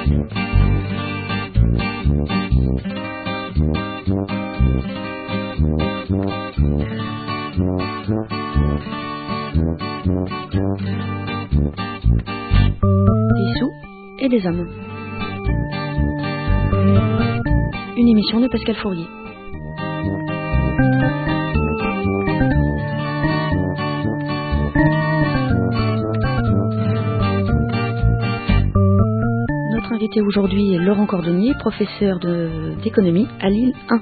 Des sous et des hommes. Une émission de Pascal Fourier. Notre invité aujourd'hui est Laurent Cordonnier, professeur d'économie à Lille 1.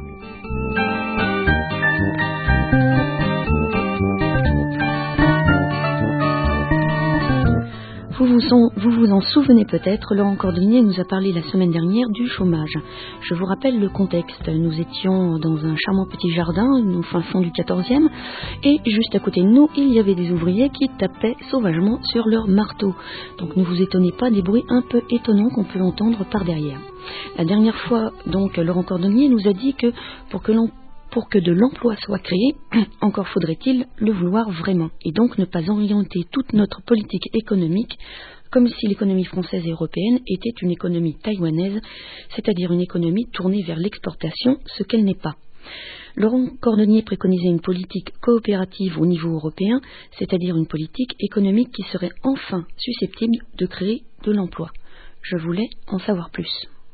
Vous vous en souvenez peut-être, Laurent Cordonnier nous a parlé la semaine dernière du chômage. Je vous rappelle le contexte. Nous étions dans un charmant petit jardin, au fin fond du 14e, et juste à côté de nous, il y avait des ouvriers qui tapaient sauvagement sur leur marteau. Donc ne vous étonnez pas des bruits un peu étonnants qu'on peut entendre par derrière. La dernière fois, donc, Laurent Cordonnier nous a dit que pour que de l'emploi soit créé, encore faudrait-il le vouloir vraiment, et donc ne pas orienter toute notre politique économique comme si l'économie française et européenne était une économie taïwanaise, c'est-à-dire une économie tournée vers l'exportation, ce qu'elle n'est pas. Laurent Cordonnier préconisait une politique coopérative au niveau européen, c'est-à-dire une politique économique qui serait enfin susceptible de créer de l'emploi. Je voulais en savoir plus.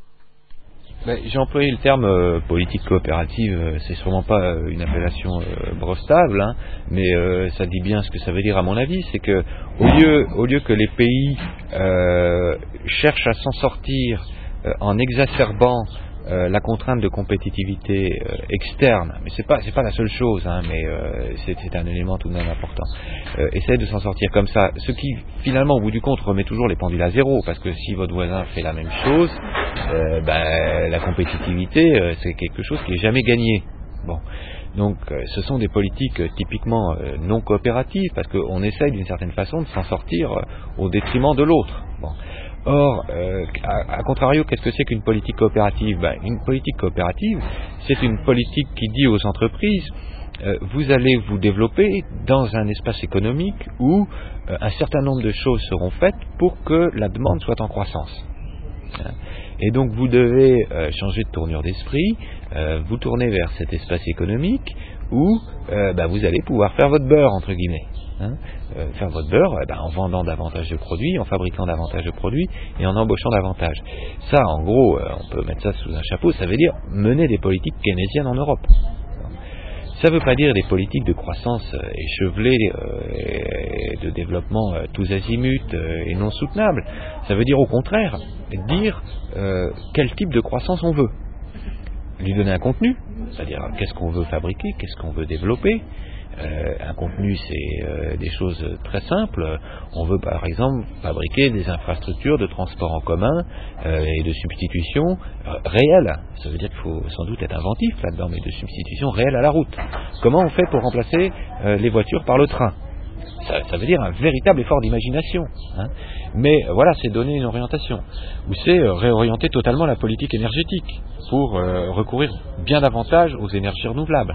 J'ai employé le terme politique coopérative, c'est sûrement pas une appellation brevetable, hein, mais ça dit bien ce que ça veut dire à mon avis, c'est que au lieu que les pays cherchent à s'en sortir en exacerbant la contrainte de compétitivité externe, mais c'est pas la seule chose, hein, mais c'est un élément tout de même important. Essayez de s'en sortir comme ça, ce qui finalement au bout du compte remet toujours les pendules à zéro, parce que si votre voisin fait la même chose, la compétitivité c'est quelque chose qui est jamais gagné. Bon. Donc ce sont des politiques typiquement non coopératives, parce qu'on essaye d'une certaine façon de s'en sortir au détriment de l'autre. Bon. Or, à contrario, qu'est-ce que c'est qu'une politique coopérative ? Une politique coopérative, c'est une politique qui dit aux entreprises, vous allez vous développer dans un espace économique où un certain nombre de choses seront faites pour que la demande soit en croissance. Et donc vous devez changer de tournure d'esprit, vous tourner vers cet espace économique où vous allez pouvoir faire votre beurre, entre guillemets. Faire votre beurre en vendant davantage de produits, en fabriquant davantage de produits et en embauchant davantage. Ça, en gros, on peut mettre ça sous un chapeau, ça veut dire mener des politiques keynésiennes en Europe. Ça ne veut pas dire des politiques de croissance échevelées, de développement tous azimuts et non soutenables. Ça veut dire au contraire, dire quel type de croissance on veut. Lui donner un contenu, c'est-à-dire qu'est-ce qu'on veut fabriquer, qu'est-ce qu'on veut développer. Un contenu, c'est des choses très simples. On veut par exemple fabriquer des infrastructures de transport en commun et de substitution réelles. Ça veut dire qu'il faut sans doute être inventif là-dedans, mais de substitution réelle à la route. Comment on fait pour remplacer les voitures par le train ? Ça veut dire un véritable effort d'imagination. Mais voilà, c'est donner une orientation. Ou c'est réorienter totalement la politique énergétique pour recourir bien davantage aux énergies renouvelables.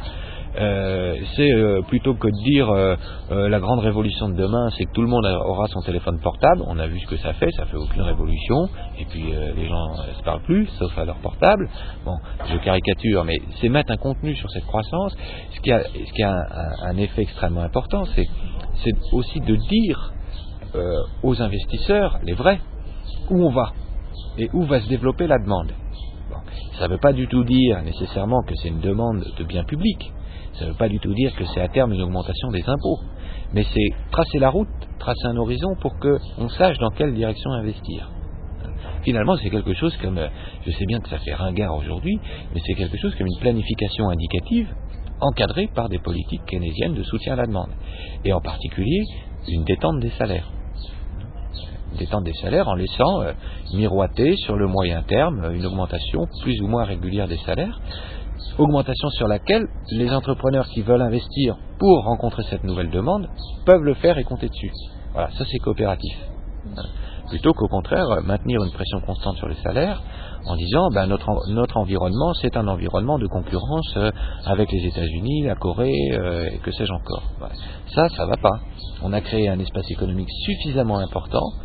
C'est plutôt que de dire la grande révolution de demain, c'est que tout le monde aura son téléphone portable. On a vu ce que ça fait aucune révolution. Et puis les gens ne se parlent plus, sauf à leur portable. Bon, je caricature, mais c'est mettre un contenu sur cette croissance. Ce qui a un effet extrêmement important, c'est aussi de dire aux investisseurs, les vrais, où on va et où va se développer la demande. Bon, ça ne veut pas du tout dire nécessairement que c'est une demande de biens publics. Ça ne veut pas du tout dire que c'est à terme une augmentation des impôts. Mais c'est tracer la route, tracer un horizon pour qu'on sache dans quelle direction investir. Finalement, c'est quelque chose comme, je sais bien que ça fait ringard aujourd'hui, mais c'est quelque chose comme une planification indicative encadrée par des politiques keynésiennes de soutien à la demande. Et en particulier, une détente des salaires. Détente des salaires en laissant miroiter sur le moyen terme une augmentation plus ou moins régulière des salaires, augmentation sur laquelle les entrepreneurs qui veulent investir pour rencontrer cette nouvelle demande peuvent le faire et compter dessus. Voilà, ça c'est coopératif. Plutôt qu'au contraire maintenir une pression constante sur les salaires en disant notre environnement c'est un environnement de concurrence avec les États-Unis, la Corée et que sais-je encore. Voilà. Ça va pas. On a créé un espace économique suffisamment important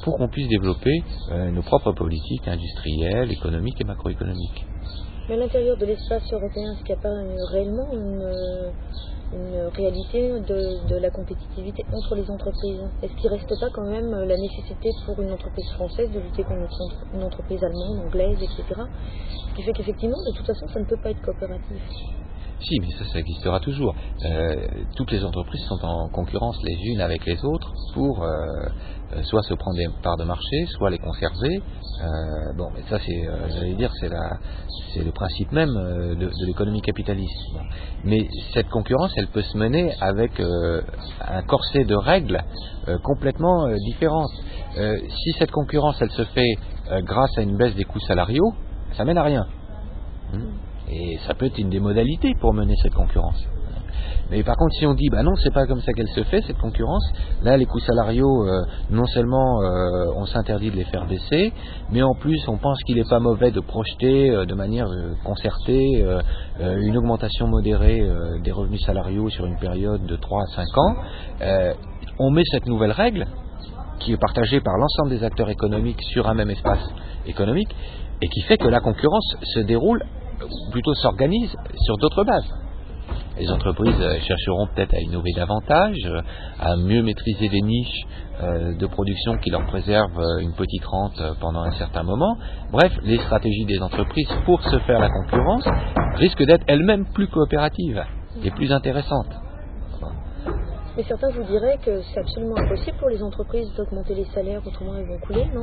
pour qu'on puisse développer nos propres politiques industrielles, économiques et macroéconomiques. Mais à l'intérieur de l'espace européen, est-ce qu'il n'y a pas réellement une réalité de la compétitivité entre les entreprises? Est-ce qu'il ne reste pas quand même la nécessité pour une entreprise française de lutter contre une entreprise allemande, anglaise, etc. Ce qui fait qu'effectivement, de toute façon, ça ne peut pas être coopératif. Si, mais ça existera toujours. Toutes les entreprises sont en concurrence les unes avec les autres pour soit se prendre des parts de marché, soit les conserver. Bon, mais ça, j'allais dire, c'est le principe même de l'économie capitaliste. Bon. Mais cette concurrence, elle peut se mener avec un corset de règles complètement différentes. Si cette concurrence, elle se fait grâce à une baisse des coûts salariaux, ça mène à rien. Et ça peut être une des modalités pour mener cette concurrence. Mais par contre, si on dit, non, c'est pas comme ça qu'elle se fait, cette concurrence, là, les coûts salariaux, non seulement on s'interdit de les faire baisser, mais en plus, on pense qu'il n'est pas mauvais de projeter de manière concertée une augmentation modérée des revenus salariaux sur une période de 3 à 5 ans. On met cette nouvelle règle, qui est partagée par l'ensemble des acteurs économiques sur un même espace économique, et qui fait que la concurrence se déroule, ou plutôt s'organise sur d'autres bases. Les entreprises chercheront peut-être à innover davantage, à mieux maîtriser des niches de production qui leur préservent une petite rente pendant un certain moment. Bref, les stratégies des entreprises pour se faire la concurrence risquent d'être elles-mêmes plus coopératives et plus intéressantes. Mais certains vous diraient que c'est absolument impossible pour les entreprises d'augmenter les salaires, autrement elles vont couler, non ?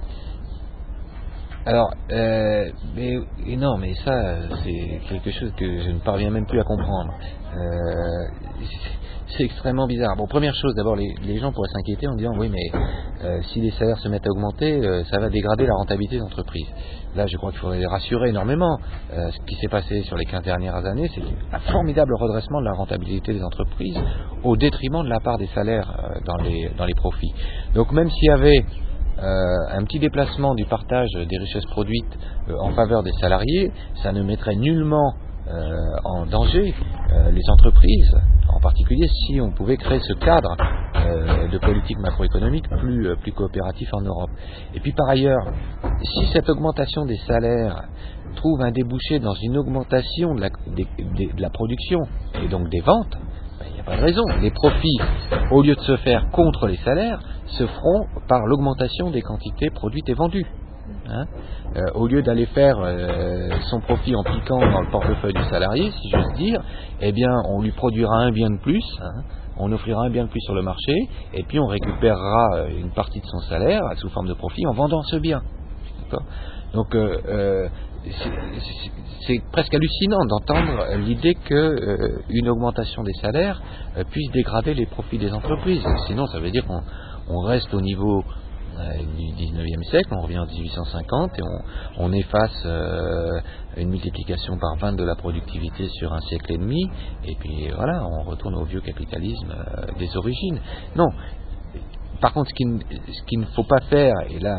Alors, mais ça, c'est quelque chose que je ne parviens même plus à comprendre. C'est extrêmement bizarre. Bon, première chose, d'abord, les gens pourraient s'inquiéter en disant, oui, mais si les salaires se mettent à augmenter, ça va dégrader la rentabilité des entreprises. Là, je crois qu'il faudrait les rassurer énormément. Ce qui s'est passé sur les 15 dernières années, c'est un formidable redressement de la rentabilité des entreprises au détriment de la part des salaires dans les profits. Donc, même s'il y avait un petit déplacement du partage des richesses produites en faveur des salariés, ça ne mettrait nullement en danger les entreprises, en particulier si on pouvait créer ce cadre de politique macroéconomique plus coopératif en Europe. Et puis par ailleurs, si cette augmentation des salaires trouve un débouché dans une augmentation de la production et donc des ventes, il n'y a pas de raison. Les profits, au lieu de se faire contre les salaires, se feront par l'augmentation des quantités produites et vendues. Au lieu d'aller faire son profit en piquant dans le portefeuille du salarié, si j'ose dire, eh bien, on lui produira un bien de plus, on offrira un bien de plus sur le marché, et puis on récupérera une partie de son salaire sous forme de profit en vendant ce bien. D'accord ? Donc, c'est presque hallucinant d'entendre l'idée qu'une augmentation des salaires puisse dégrader les profits des entreprises. Sinon, ça veut dire qu'on reste au niveau du 19e siècle, on revient en 1850 et on efface une multiplication par 20 de la productivité sur un siècle et demi, et puis voilà, on retourne au vieux capitalisme des origines. Non. Par contre, ce qu'il ne faut pas faire, et là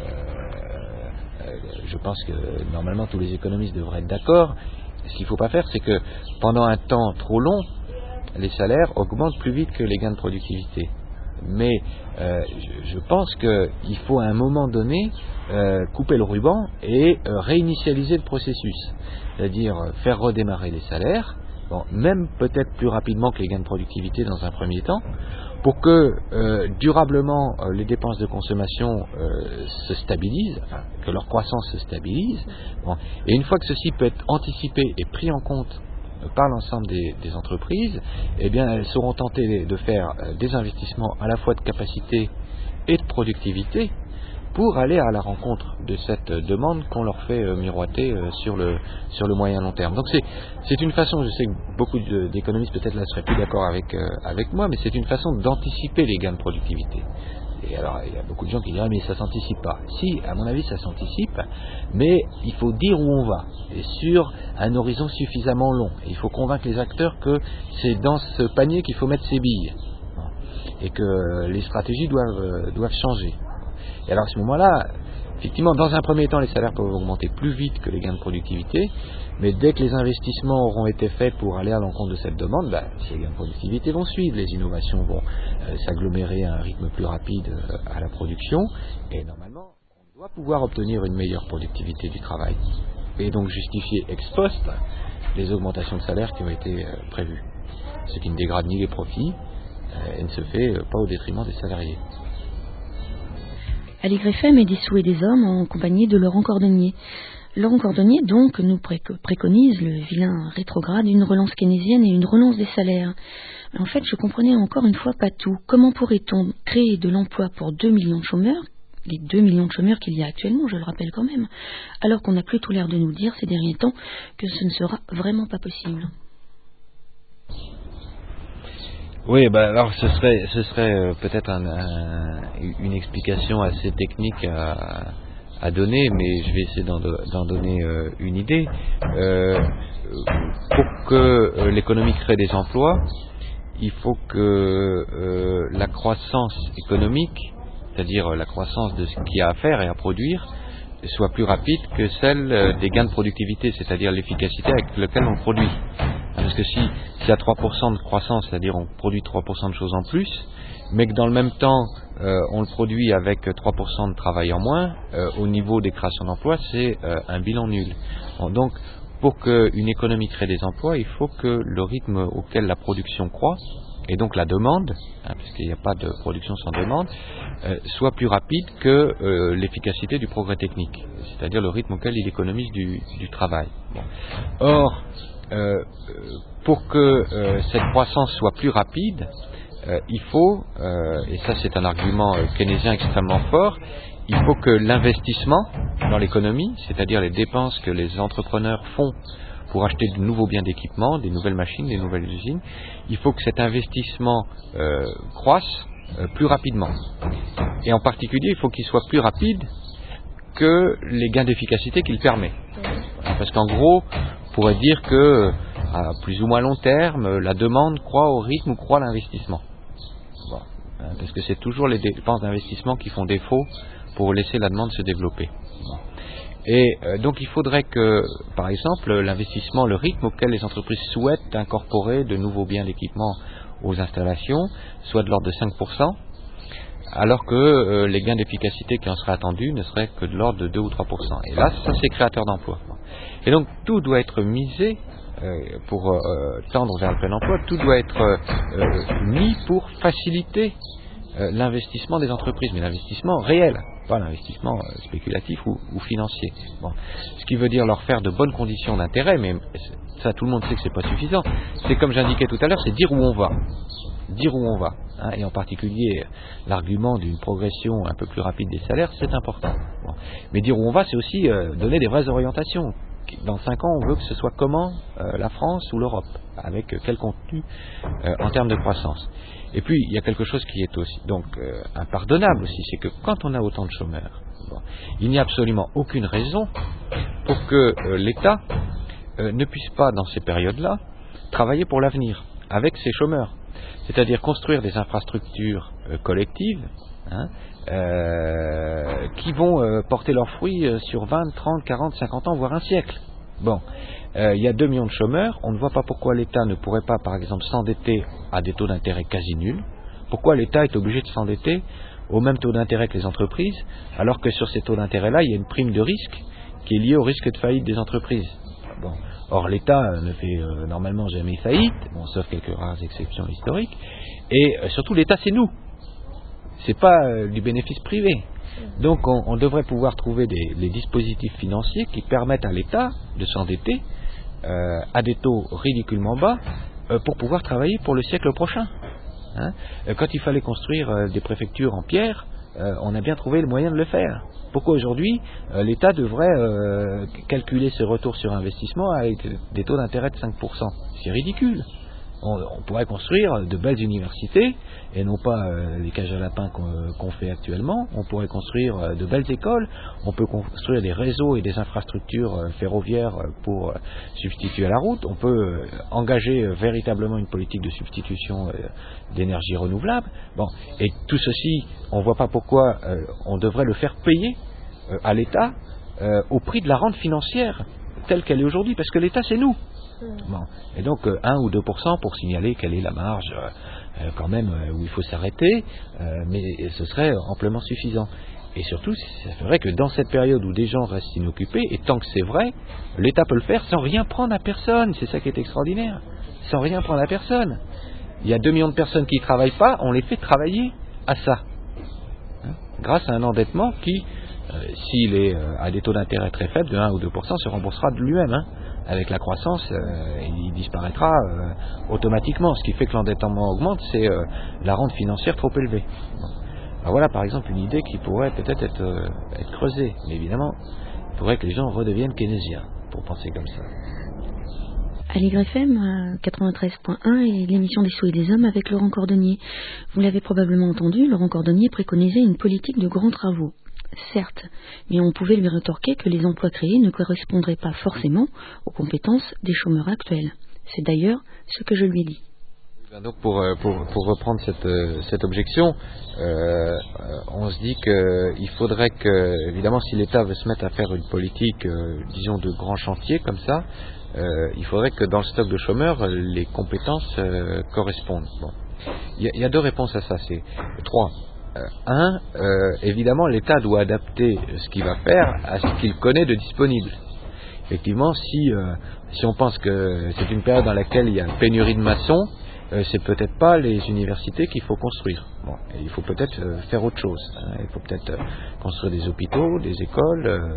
je pense que normalement tous les économistes devraient être d'accord, ce qu'il ne faut pas faire, c'est que pendant un temps trop long, les salaires augmentent plus vite que les gains de productivité. Mais je pense qu'il faut à un moment donné couper le ruban et réinitialiser le processus, c'est-à-dire faire redémarrer les salaires, même peut-être plus rapidement que les gains de productivité dans un premier temps, pour que durablement les dépenses de consommation se stabilisent, que leur croissance se stabilise. Et une fois que ceci peut être anticipé et pris en compte par l'ensemble des entreprises, eh bien elles seront tentées de faire des investissements à la fois de capacité et de productivité pour aller à la rencontre de cette demande qu'on leur fait miroiter sur le moyen long terme. Donc c'est une façon, je sais que beaucoup d'économistes peut-être là seraient plus d'accord avec moi, mais c'est une façon d'anticiper les gains de productivité. Et alors, il y a beaucoup de gens qui disent « mais ça s'anticipe pas ». Si, à mon avis, ça s'anticipe, mais il faut dire où on va, et sur un horizon suffisamment long. Et il faut convaincre les acteurs que c'est dans ce panier qu'il faut mettre ses billes, et que les stratégies doivent changer. Et alors, à ce moment-là, effectivement, dans un premier temps, les salaires peuvent augmenter plus vite que les gains de productivité, mais dès que les investissements auront été faits pour aller à l'encontre de cette demande, ces gains de productivité vont suivre, les innovations vont s'agglomérer à un rythme plus rapide à la production, et normalement, on doit pouvoir obtenir une meilleure productivité du travail, et donc justifier ex post les augmentations de salaire qui ont été prévues, ce qui ne dégrade ni les profits, et ne se fait pas au détriment des salariés. Aligrefem est des souhaits des hommes en compagnie de Laurent Cordonnier. Laurent Cordonnier, donc, nous préconise, le vilain rétrograde, une relance keynésienne et une relance des salaires. En fait, je comprenais encore une fois pas tout. Comment pourrait-on créer de l'emploi pour 2 millions de chômeurs, les 2 millions de chômeurs qu'il y a actuellement, je le rappelle quand même, alors qu'on a plutôt l'air de nous dire ces derniers temps que ce ne sera vraiment pas possible. Oui, alors ce serait peut-être une explication assez technique à donner, mais je vais essayer d'en donner une idée. Pour que l'économie crée des emplois, il faut que la croissance économique, c'est-à-dire la croissance de ce qu'il y a à faire et à produire, soit plus rapide que celle des gains de productivité, c'est-à-dire l'efficacité avec laquelle on produit. Parce que s'il y a 3% de croissance, c'est-à-dire on produit 3% de choses en plus, mais que dans le même temps on le produit avec 3% de travail en moins, au niveau des créations d'emplois, c'est un bilan nul. Bon, donc, pour qu'une économie crée des emplois, il faut que le rythme auquel la production croît, et donc la demande, puisqu'il n'y a pas de production sans demande, soit plus rapide que l'efficacité du progrès technique, c'est-à-dire le rythme auquel il économise du travail. Bon. Or, pour que cette croissance soit plus rapide, il faut, et ça c'est un argument keynésien extrêmement fort, il faut que l'investissement dans l'économie, c'est-à-dire les dépenses que les entrepreneurs font pour acheter de nouveaux biens d'équipement, des nouvelles machines, des nouvelles usines, il faut que cet investissement croisse plus rapidement. Et en particulier, il faut qu'il soit plus rapide que les gains d'efficacité qu'il permet. Parce qu'en gros, on pourrait dire que à plus ou moins long terme, la demande croît au rythme où croît l'investissement. Bon, parce que c'est toujours les dépenses d'investissement qui font défaut pour laisser la demande se développer. Bon. Et donc il faudrait que, par exemple, l'investissement, le rythme auquel les entreprises souhaitent incorporer de nouveaux biens d'équipement aux installations soit de l'ordre de 5%, alors que les gains d'efficacité qui en seraient attendus ne seraient que de l'ordre de 2 ou 3%. Et là, ça c'est créateur d'emplois. Et donc tout doit être misé pour tendre vers le plein emploi, tout doit être mis pour faciliter l'investissement des entreprises, mais l'investissement réel, pas l'investissement spéculatif ou financier. Bon. Ce qui veut dire leur faire de bonnes conditions d'intérêt, mais ça tout le monde sait que c'est pas suffisant. C'est comme j'indiquais tout à l'heure, c'est dire où on va. Dire où on va, et en particulier l'argument d'une progression un peu plus rapide des salaires, c'est important. Bon. Mais dire où on va, c'est aussi donner des vraies orientations. Dans 5 ans, on veut que ce soit comment la France ou l'Europe, avec quel contenu en termes de croissance. Et puis, il y a quelque chose qui est aussi donc impardonnable aussi, c'est que quand on a autant de chômeurs, il n'y a absolument aucune raison pour que l'État ne puisse pas, dans ces périodes-là, travailler pour l'avenir avec ses chômeurs. C'est-à-dire construire des infrastructures collectives qui vont porter leurs fruits sur 20, 30, 40, 50 ans, voire un siècle. Bon, il y a 2 millions de chômeurs, on ne voit pas pourquoi l'État ne pourrait pas, par exemple, s'endetter à des taux d'intérêt quasi nuls. Pourquoi l'État est obligé de s'endetter au même taux d'intérêt que les entreprises, alors que sur ces taux d'intérêt-là, il y a une prime de risque qui est liée au risque de faillite des entreprises. Bon. Or, l'État ne fait normalement jamais faillite, sauf quelques rares exceptions historiques, et surtout l'État c'est nous, c'est pas du bénéfice privé. Donc on devrait pouvoir trouver les dispositifs financiers qui permettent à l'État de s'endetter à des taux ridiculement bas pour pouvoir travailler pour le siècle prochain. Quand il fallait construire des préfectures en pierre, on a bien trouvé le moyen de le faire. Pourquoi aujourd'hui l'État devrait calculer ses retours sur investissement avec des taux d'intérêt de 5%? C'est ridicule. On pourrait construire de belles universités, et non pas les cages à lapins qu'on fait actuellement. On pourrait construire de belles écoles, on peut construire des réseaux et des infrastructures ferroviaires pour substituer à la route. On peut engager véritablement une politique de substitution d'énergie renouvelable. Bon, et tout ceci, on ne voit pas pourquoi on devrait le faire payer à l'État au prix de la rente financière telle qu'elle est aujourd'hui, parce que l'État c'est nous. Bon. Et donc 1 ou 2% pour signaler quelle est la marge quand même où il faut s'arrêter, mais ce serait amplement suffisant. Et surtout, c'est vrai que dans cette période où des gens restent inoccupés, et tant que c'est vrai, l'État peut le faire sans rien prendre à personne, c'est ça qui est extraordinaire, sans rien prendre à personne. Il y a 2 millions de personnes qui ne travaillent pas, on les fait travailler à ça, grâce à un endettement qui, s'il est à des taux d'intérêt très faibles, de 1 ou 2%, se remboursera de lui-même. Avec la croissance, il disparaîtra automatiquement. Ce qui fait que l'endettement augmente, c'est la rente financière trop élevée. Bon. Alors voilà par exemple une idée qui pourrait peut-être être creusée. Mais évidemment, il faudrait que les gens redeviennent keynésiens pour penser comme ça. Aligre FM 93.1 et l'émission des Souhaits des Hommes avec Laurent Cordonnier. Vous l'avez probablement entendu, Laurent Cordonnier préconisait une politique de grands travaux. Certes, mais on pouvait lui rétorquer que les emplois créés ne correspondraient pas forcément aux compétences des chômeurs actuels. C'est d'ailleurs ce que je lui ai dit. Donc pour reprendre cette objection, on se dit qu'il faudrait que, évidemment, si l'État veut se mettre à faire une politique, disons, de grands chantiers comme ça, il faudrait que dans le stock de chômeurs, les compétences correspondent. Bon. Il y a 2 réponses à ça, c'est 3. Évidemment, l'État doit adapter ce qu'il va faire à ce qu'il connaît de disponible. Effectivement, si on pense que c'est une période dans laquelle il y a une pénurie de maçons, c'est peut-être pas les universités qu'il faut construire. Bon, il faut peut-être faire autre chose. Il faut peut-être construire des hôpitaux, des écoles,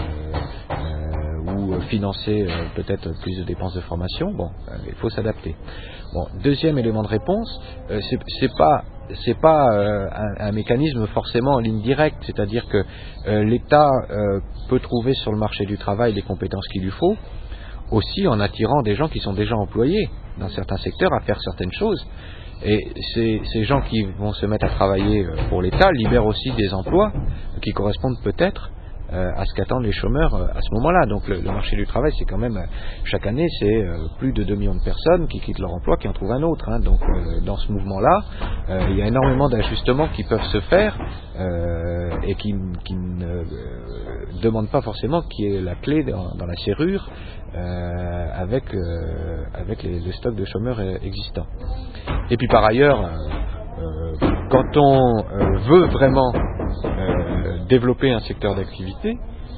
ou financer peut-être plus de dépenses de formation. Bon, il faut s'adapter. Bon, deuxième élément de réponse, c'est pas un mécanisme forcément en ligne directe, c'est-à-dire que l'État peut trouver sur le marché du travail les compétences qu'il lui faut, aussi en attirant des gens qui sont déjà employés dans certains secteurs à faire certaines choses. Et ces gens qui vont se mettre à travailler pour l'État libèrent aussi des emplois qui correspondent peut-être à ce qu'attendent les chômeurs à ce moment-là. Donc le marché du travail, c'est quand même, chaque année, c'est plus de 2 millions de personnes qui quittent leur emploi, qui en trouvent un autre. Donc dans ce mouvement-là, il y a énormément d'ajustements qui peuvent se faire et qui ne demandent pas forcément qu'il y ait la clé dans la serrure avec les stocks de chômeurs existants. Et puis par ailleurs, quand on veut vraiment développer un secteur d'activité,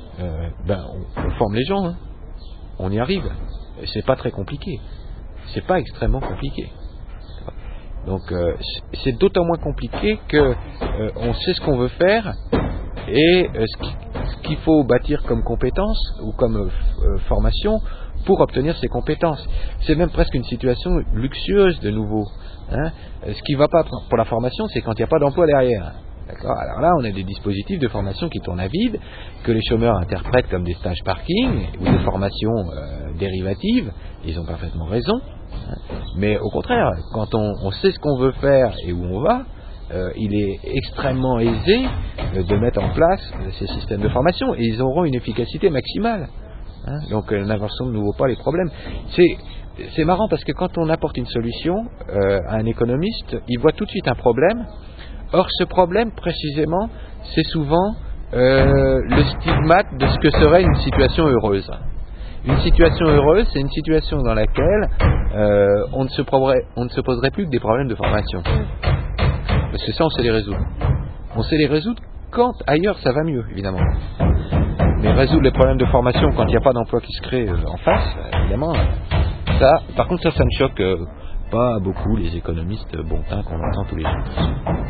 on forme les gens, on y arrive. C'est pas très compliqué, c'est pas extrêmement compliqué. Donc c'est d'autant moins compliqué que on sait ce qu'on veut faire et ce qu'il faut bâtir comme compétences ou comme formation pour obtenir ces compétences. C'est même presque une situation luxueuse de nouveau. Ce qui ne va pas pour la formation, c'est quand il n'y a pas d'emploi derrière. D'accord ? Alors là, on a des dispositifs de formation qui tournent à vide, que les chômeurs interprètent comme des stages parking ou des formations dérivatives. Ils ont parfaitement raison. Mais au contraire, quand on sait ce qu'on veut faire et où on va, il est extrêmement aisé de mettre en place ces systèmes de formation et ils auront une efficacité maximale. Donc n'inversons de nouveau pas les problèmes. C'est marrant parce que quand on apporte une solution à un économiste, il voit tout de suite un problème. Or ce problème précisément, c'est souvent le stigmate de ce que serait une situation heureuse. Une situation heureuse, c'est une situation dans laquelle on ne se poserait plus que des problèmes de formation. Parce que ça, on sait les résoudre. On sait les résoudre quand ailleurs ça va mieux, évidemment. Mais résoudre les problèmes de formation quand il n'y a pas d'emploi qui se crée en face, évidemment, ça, par contre, ça ne choque pas beaucoup les économistes bontins qu'on entend tous les jours.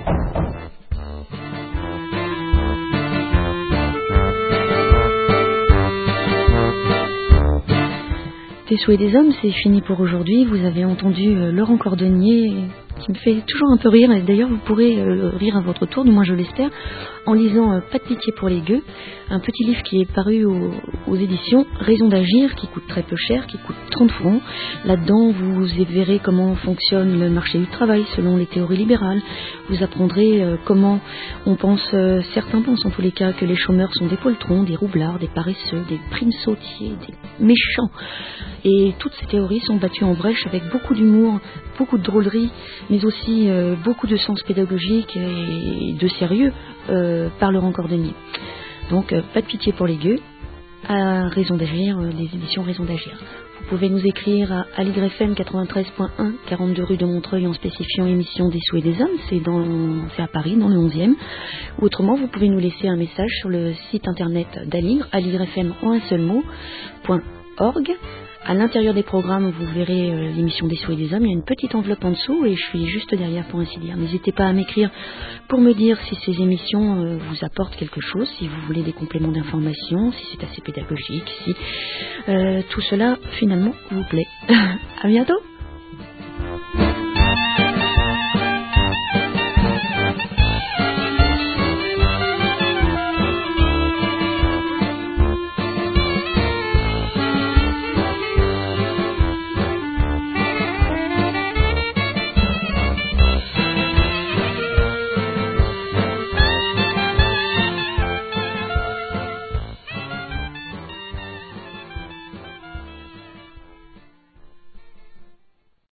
Des Souhaits des Hommes, c'est fini pour aujourd'hui. Vous avez entendu Laurent Cordonnier, qui me fait toujours un peu rire, et d'ailleurs vous pourrez rire à votre tour, du moins je l'espère, en lisant Pas de pitié pour les gueux, un petit livre qui est paru aux éditions Raison d'agir, qui coûte très peu cher, qui coûte 30 francs. Là-dedans, vous verrez comment fonctionne le marché du travail selon les théories libérales. Vous apprendrez comment certains pensent en tous les cas, que les chômeurs sont des poltrons, des roublards, des paresseux, des primes sautiers, des méchants. Et toutes ces théories sont battues en brèche avec beaucoup d'humour, beaucoup de drôlerie, mais aussi beaucoup de sens pédagogique et de sérieux par Laurent Cordonnier. Donc pas de pitié pour les gueux. À Raison d'Agir, les éditions Raison d'Agir. Vous pouvez nous écrire à AligrefM 93.1, 42 rue de Montreuil en spécifiant émission des Sous et des Hommes, c'est à Paris, dans le 11e. Ou autrement, vous pouvez nous laisser un message sur le site internet d'Aligre, aligrefm en un seul mot, .org. À l'intérieur des programmes, vous verrez l'émission des Sous et des Hommes, il y a une petite enveloppe en dessous et je suis juste derrière pour ainsi dire. N'hésitez pas à m'écrire pour me dire si ces émissions vous apportent quelque chose, si vous voulez des compléments d'information, si c'est assez pédagogique, si tout cela finalement vous plaît. À bientôt.